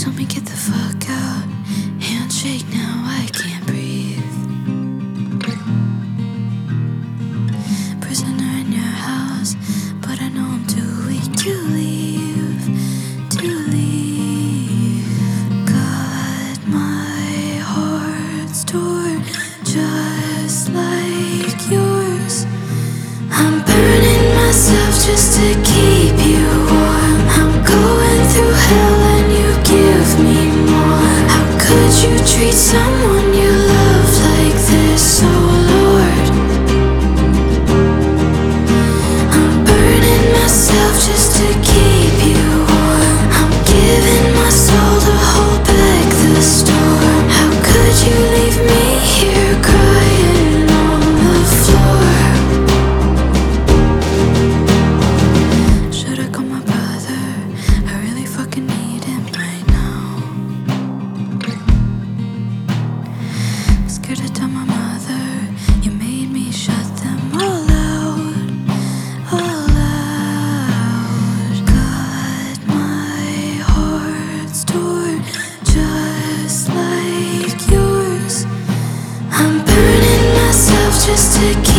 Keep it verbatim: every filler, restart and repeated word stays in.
told me get the fuck out. Handshake now, I can't breathe. Prisoner in your house, but I know I'm too weak to leave, to leave. Got my heart's torn just like yours. I'm burning myself just to keep you warm. I'm going through hell and you give me more. How could you treat someone you love like this, oh Lord? I'm burning myself just to keep you warm. I'm giving my soul to hold back the storm. How could you leave me here crying on the floor? Should I call my brother? I really fucking need him right now. Scared to tell my mother. You made me shut them all out, all out. Got my heart's torn just like yours. I'm burning myself just to keep